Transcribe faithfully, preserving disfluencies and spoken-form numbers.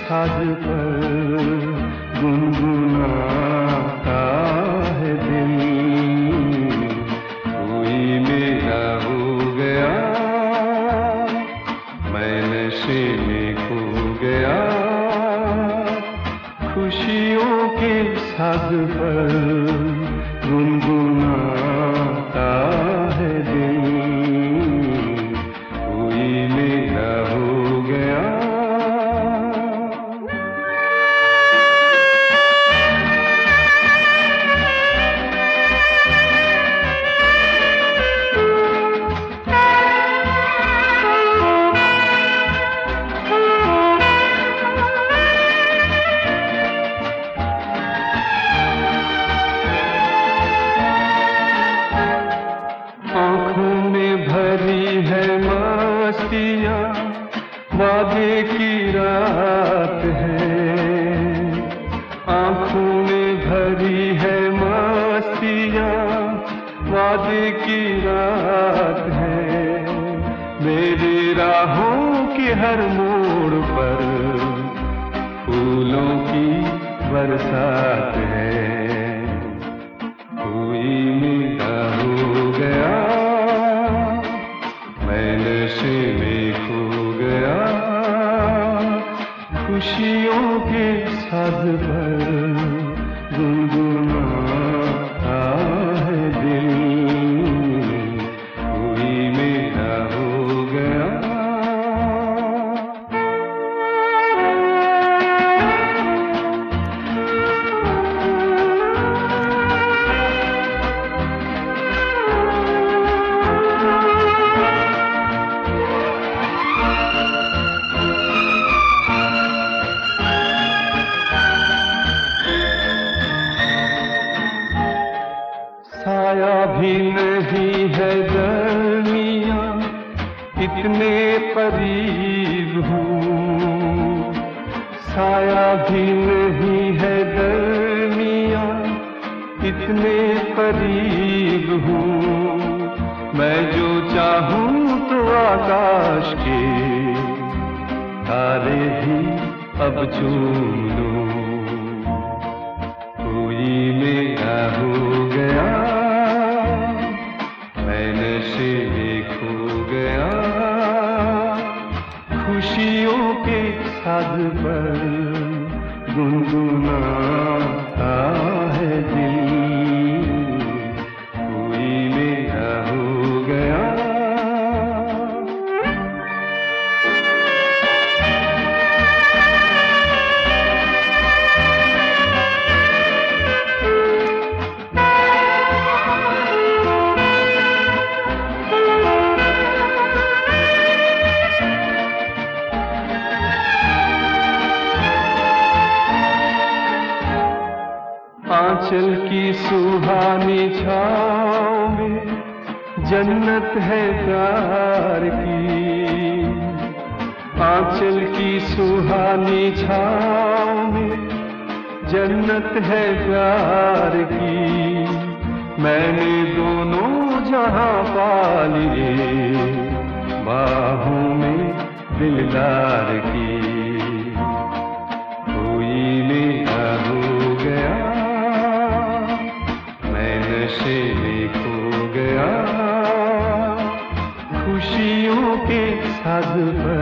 साज पर गुनगुनाता है दिल। कोई मेरा हो गया, मैं नशे में खो गया, खुशियों के साज पर गुनगुनाता है दिल। कोई मेरा हो गया। आँखों में भरी है मस्तियाँ, वादे की रात है। आँखों में भरी है मस्तियाँ, वादे की रात है। मेरी राहों के हर मोड़ पर फूलों की बरसात है। कोई मेरा हो गया, मैं नशे में खो गया, खुशियों के साज पर गुनगुनाता है दिल। कोई मेरा हो गया। साया भी नहीं है दरमियाँ, इतने करीब हूँ। साया भी नहीं है दरमियाँ, इतने करीब हूँ। मैं जो चाहूँ तो आकाश के तारे भी अब चूम लूँ। कोई मेरा हो गया, मैं नशे में खो गया, खुशियों के साज पर गुनगुनाता है दिल। कोई मेरा हो गया। आंचल की सुहानी छाँव में जन्नत है प्यार की। आंचल की सुहानी छाँव में जन्नत है प्यार की। मैंने दोनों जहां पा लिए बाहों में दिलदार की। कोई मेरा हो गया, मैं नशे में खो गया, खुशियों के साज पर